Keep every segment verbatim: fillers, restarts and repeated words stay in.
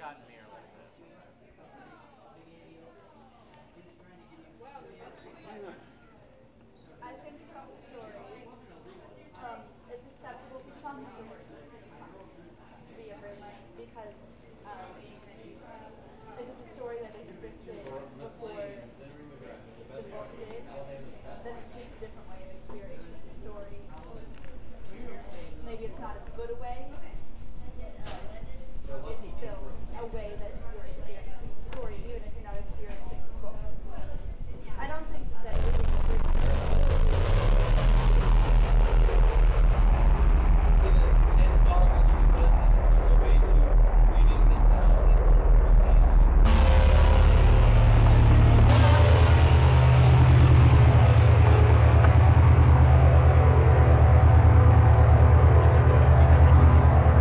gotten me a little bit. I think some stories, um, it's acceptable for some stories to be abridged because um, if it's a story that existed before the book did, then it's just a different way of experiencing the story. Maybe it's not as good a way, but it's still a way that you're experiencing the story, even if you're not experiencing the book. I don't think that it would be And all of it was a way to reading the synopsis on the first page. Also, go and see that video.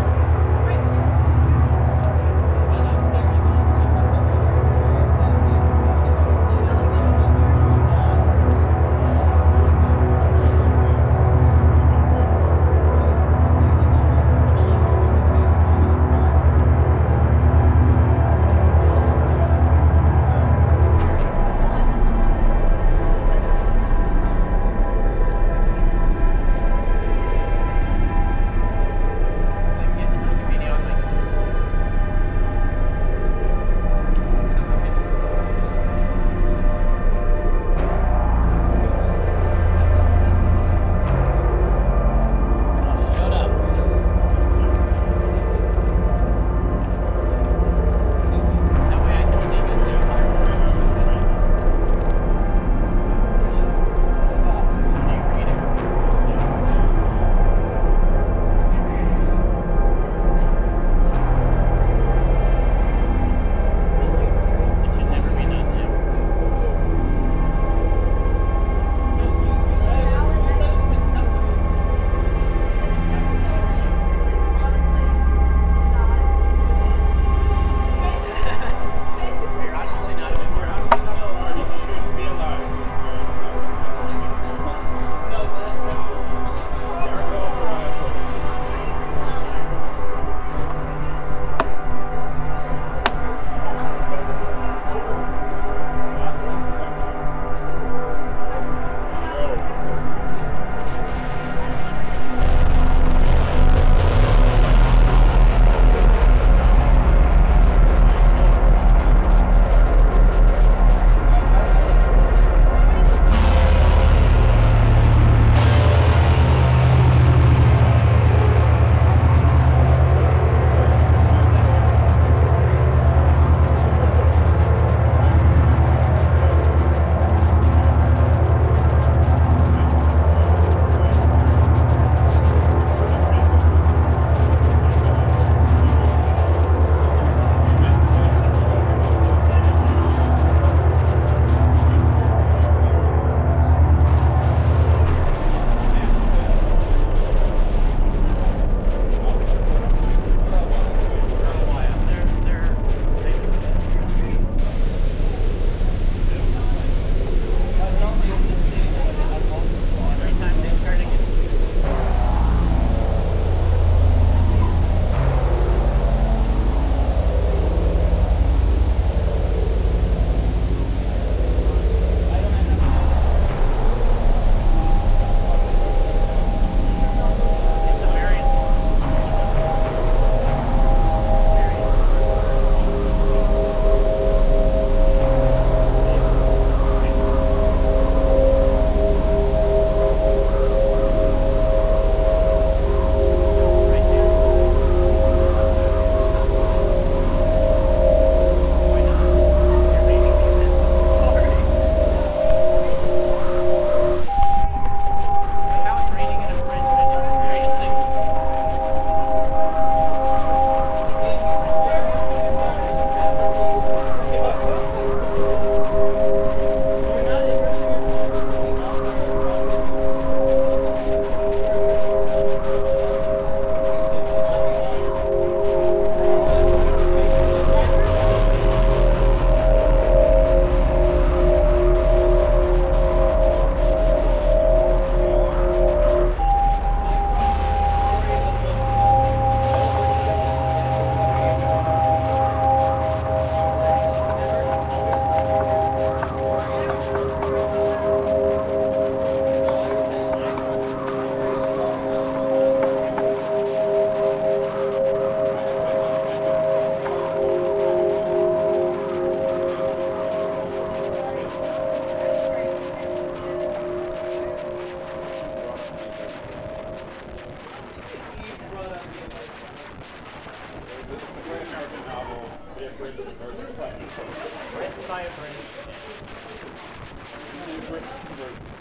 about um, the American This is a great American novel, The Abridged Version. written by a British man. The abridged version.